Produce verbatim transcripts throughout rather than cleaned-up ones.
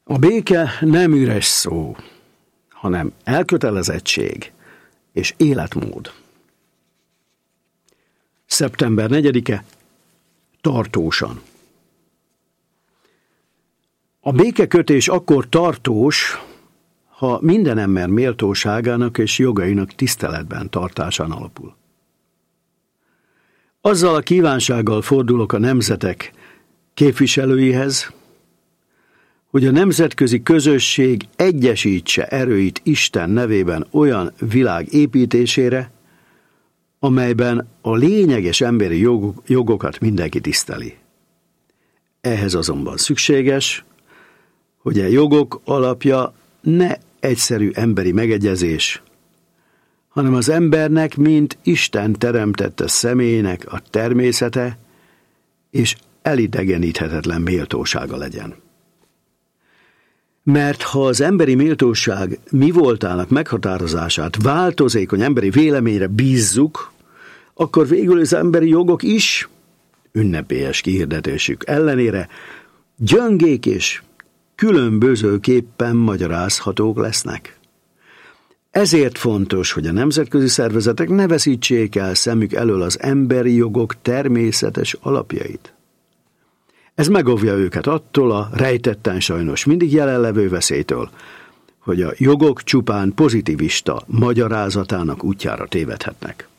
A béke nem üres szó, hanem elkötelezettség és életmód. szeptember negyedike, tartósan. A békekötés akkor tartós, ha minden ember méltóságának és jogainak tiszteletben tartásán alapul. Azzal a kívánsággal fordulok a nemzetek képviselőihez, hogy a nemzetközi közösség egyesítse erőit Isten nevében olyan világ építésére, amelyben a lényeges emberi jogok, jogokat mindenki tiszteli. Ehhez azonban szükséges, hogy a jogok alapja ne egyszerű emberi megegyezés, hanem az embernek, mint Isten teremtette személynek a természete és elidegeníthetetlen méltósága legyen. Mert ha az emberi méltóság mi voltának meghatározását változékony emberi véleményre bízzuk, akkor végül az emberi jogok is, ünnepélyes kihirdetésük ellenére, gyöngék és különbözőképpen magyarázhatók lesznek. Ezért fontos, hogy a nemzetközi szervezetek ne veszítsék el szemük elől az emberi jogok természetes alapjait. Ez megóvja őket attól a rejtetten sajnos mindig jelenlevő veszélytől, hogy a jogok csupán pozitivista magyarázatának útjára tévedhetnek.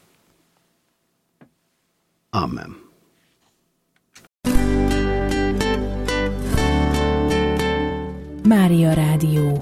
Amen. Mária Rádió.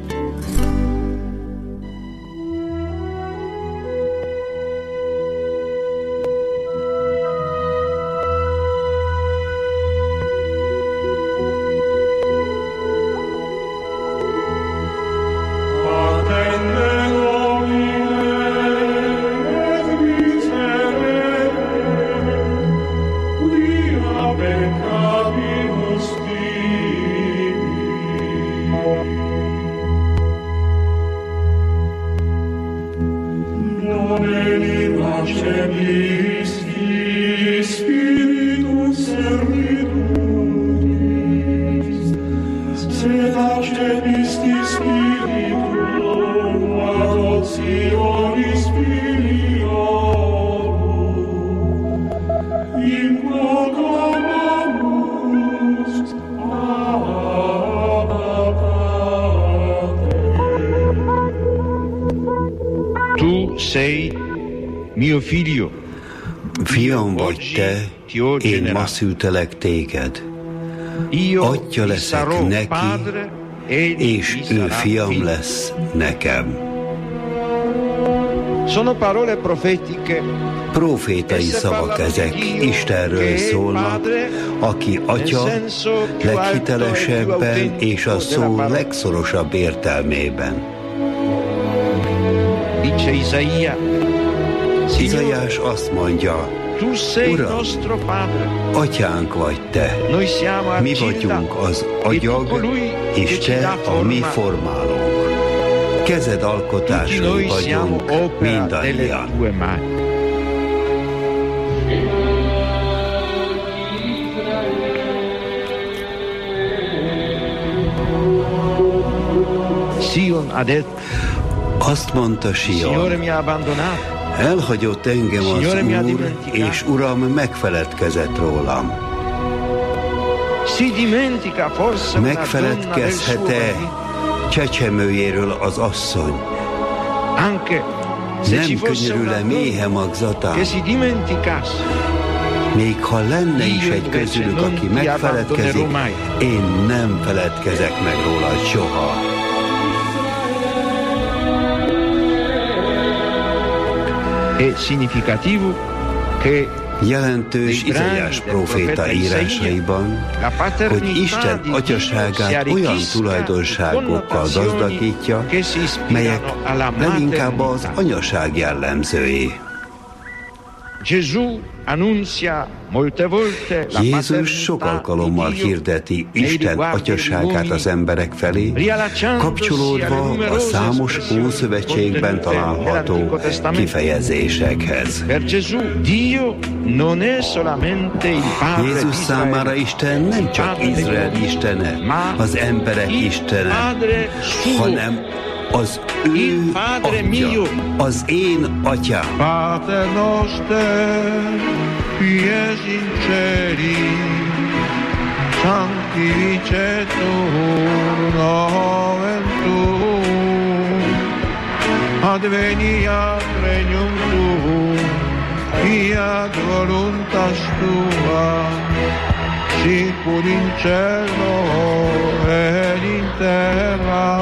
Fiam vagy te, én ma szültelek téged. Atya leszek neki, és ő fiam lesz nekem. Profétai szavak ezek, Istenről szólnak, aki Atya leghitelesebben és a szó legszorosabb értelmében. Izaiás azt mondja, Uram, Atyánk vagy te, mi vagyunk az agyag, és te a mi formálónk. Kezed alkotásai vagyunk mindannyian. Azt mondta Sion, elhagyott engem az Úr, és Uram megfeledkezett rólam. Megfeledkezhet-e csecsemőjéről az asszony? Nem könyörül-e méhe magzatán? Még ha lenne is egy közülük, aki megfeledkezik, én nem feledkezek meg rólad soha. Jelentős Izaiás próféta írásaiban, hogy Isten atyaságát olyan tulajdonságokkal gazdagítja, melyek leginkább az anyaság jellemzői. Jézus sok alkalommal hirdeti Isten atyaságát az emberek felé, kapcsolódva a számos Ószövetségben található kifejezésekhez. Jézus számára Isten nem csak Izrael istene, az emberek istene, hanem az ő atya, az én atyám. Pater noster, qui es in celi, sanctificetur nomen tuum, adveniat regnum tuum, fiat voluntas tua, sicur in cielo et in terra.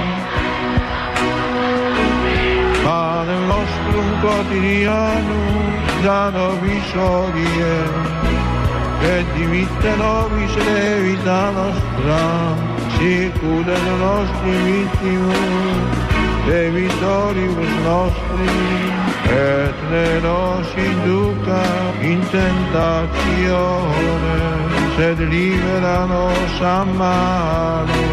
Panem nostrum quotidianum da nobis hodie, et dimitte nobis debita nostra, sicur et nostri vittimus, debitoribus nostri, et ne nos induca in tentatione, sed libera nos a malo.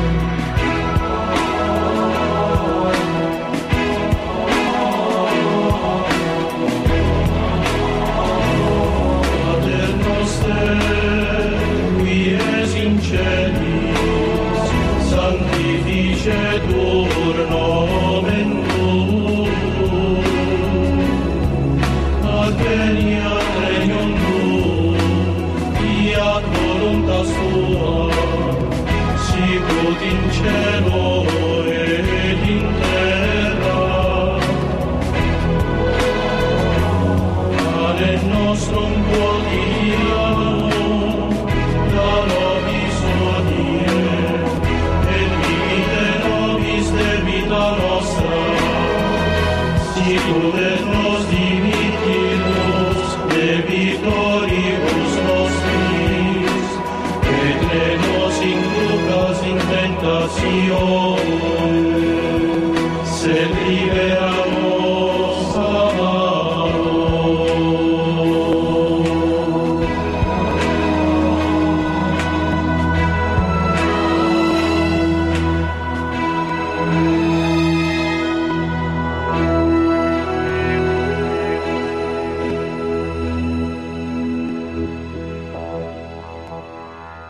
Sanctificetur nomen tuum, adveniat regnum tuum, fiat voluntas tua, sicut in cielo et in terra. Panem nostrum quotidianum da nobis hodie, debita nostra, sicur et nos dimittimus debitoribus nostris, et ne nos inducas in tentatione,